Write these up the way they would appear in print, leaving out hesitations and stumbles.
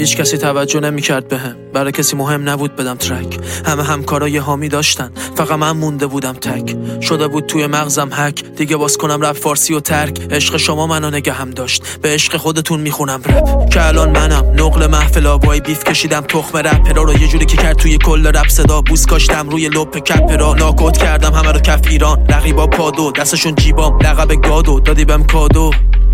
هیچ کسی توجه نمی‌کرد بهم، برای کسی مهم نبود بدم ترک. همه همکارای حامی داشتن، فقط من مونده بودم تک. شده بود توی مغزم هک، دیگه باز کنم رپ فارسی و ترک. عشق شما منو نگهم داشت، به عشق خودتون میخونم رپ. که الان منم نقل محفل آبای بیف کشیدم تخم رپرا رو یه جوری که کرد توی کل رپ صدا. بوس کاشتم روی لپ کپرا، ناکوت کردم همه رو کف ایران. رقیبا پادو دستشون جیبام، لقب گادو دادی بهم کادو.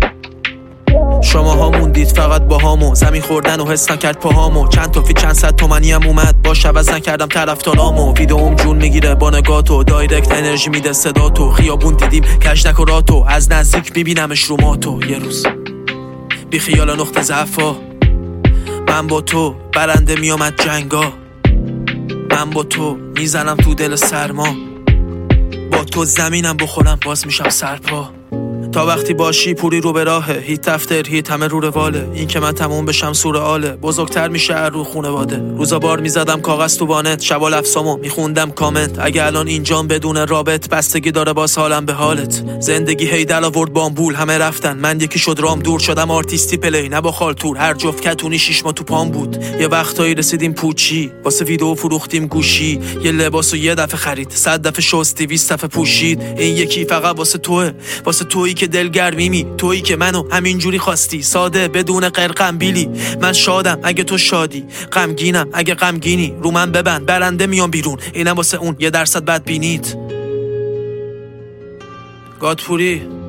شماها موندید فقط با هامو، زمین خوردن و حس نکرد پاهامو. چند تا فی چند صد تومنی هم اومد، باش عوض نکردم طرفدارامو. ویدئوم جون میگیره با نگاتو، دایرکت انرژی میده صداتو. خیابون دیدیم کشنک و راتو، از نزدیک میبینمش رو ماتو. یه روز بی خیال نقطه ضعفا، من با تو برنده میامد جنگا. من با تو میزنم تو دل سرما، با تو زمینم بخورم باز میشم سرپا. تا وقتی باشی پوری رو به راهه، هیت افتر هیت همه رو رواله. این که من تموم بشم سورئاله، بزرگتر میشه رو خونواده. روزا بار میزدم کاغذ تو وانت، شبا لفظامو میخوندم کامنت. اگه الان اینجام بدون رابط، بستگی داره باز حالم به حالت. زندگی هی دل آورد بامبول، همه رفتن من یکی شد رام دور. شدم آرتیستی پلی نه با خالتور، هر جفت کتونی 6 ماه تو پام بود. یه وقتایی رسیدیم پوچی، واسه ویدیو فروختیم گوشی. یه لباسو یه دفعه خرید، 100 دفعه شستی 20 دفعه پوشید. این یکی فقط واسه توئه، واسه تویی که دلگرمیمی، تویی که منو همینجوری خواستی، ساده بدون قرقم بیلی. من شادم اگه تو شادی، غمگینم اگه غمگینی. رو من ببند برنده میام بیرون، اینم واسه اون 1% بدبینیت. گادپوری